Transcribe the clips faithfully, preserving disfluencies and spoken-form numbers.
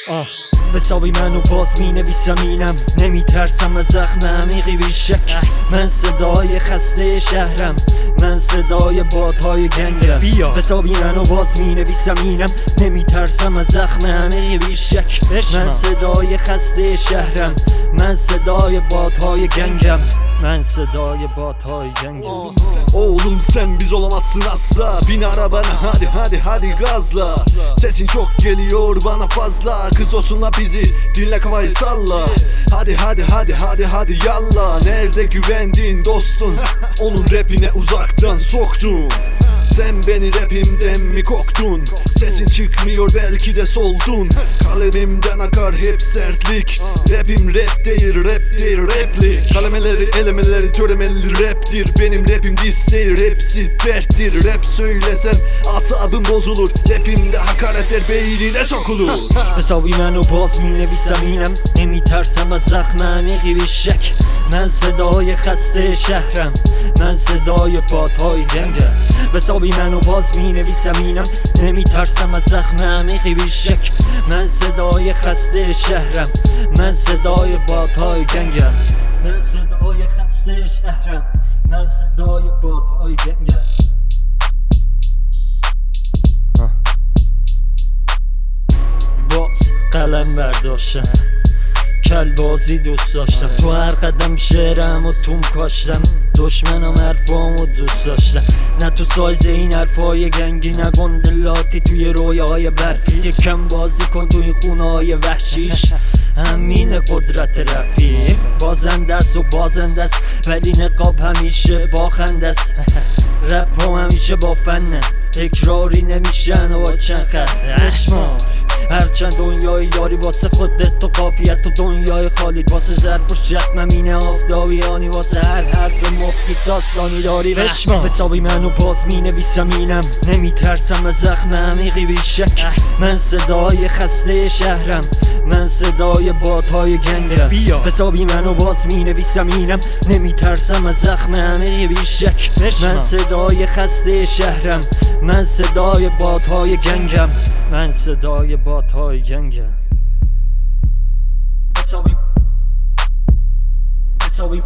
حسابی منو باز می نویسم اینم، نمی ترسم از زخم عمیقی بیشک. من صدای خسته شهرم، من صدای بادهای گنگم. حسابی منو باز می نویسم اینم، نمی ترسم از زخم عمیقی بیشک. من صدای خسته شهرم، من صدای badhay gengem. Ben sedayı badhay gengem. Oğlum sen biz olamazsın asla. Bin arabana hadi hadi hadi gazla. Sesin çok geliyor bana fazla. Kız olsunla bizi dinle kafayı salla. Hadi hadi hadi hadi hadi yalla. Nerede güvendiğin dostun, onun rapine uzaktan soktun. Sen beni rapimden mi koktun? Sesin çıkmıyor belki de soldun. Kalemimden akar hep sertlik. Rapim rap değil, rap değil replik. Kalemeleri elemeleri töremeli raptir. Benim rapim diss değil, hepsi derttir. Rap söylesen asabım bozulur. Rapimde hakaretler beynine sokulur. حسابی منو باز می نویسم اینم، نمی ترسم از زخم عمیقی بیشک. من صدای خسته شهرم، من صدای بادهای گنگم. حسابی منو باز می نویسم اینم، نمی ترسم از زخم عمیقی بیشک. من صدای خسته شهرم، من صدای بادهای گنگم. من صدای خسته شهرم، من صدای بادهای گنگم. باز قلم برداشتم، کل بازی دوست داشتم. تو هر قدم شعرم و توم کاشتم، دشمنم حرفامو دوست داشتم. نه تو سایز این حرفای گنگی، نه گندلاتی توی رویاهای برفی. یکم بازی کن توی خونه های وحشیش، همین قدرت رپی. بازنده است و بازنده است، ولی نقاب همیشه باخنده است. رپ ها همیشه با فنه، تکراری نمیشن و با چند خط اشمار. هرچند دنیای یاری واسه خودت، تو قافیت تو دنیای خالی واسه ضرب و شتم. مینه آفتابیانی واسه هر حرف مفید داستانی داری. حسابی منو باز می نویسم اینم، نمی ترسم از زخم عمیقی بیشک. من صدای خسته شهرم، من صدای بادهای گنگم. حسابی منو باز می نویسم اینم، نمی ترسم از زخم عمیقی بیشک. من صدای خسته شهرم، من صدای بادهای گنگم. من صدای بادهای گنگم. حسابی حسابی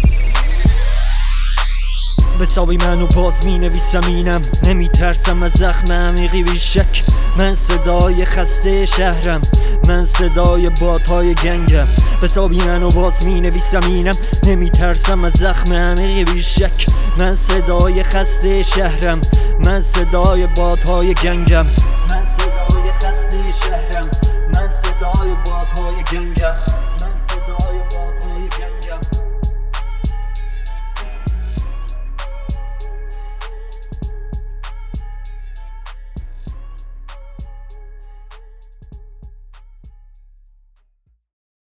حسابی منو باز می نویسم اینم، نمی ترسم از زخم عمیقی بیشک. من صدای خسته شهرم، من صدای بادهای گنگم. حسابی منو باز می نویسم اینم، نمی ترسم از زخم عمیقی بیشک. من صدای خسته شهرم، من صدای بادهای گنگم. من صدای خسته شهرم، من صدای بادهای گنگم. من صدای بادهای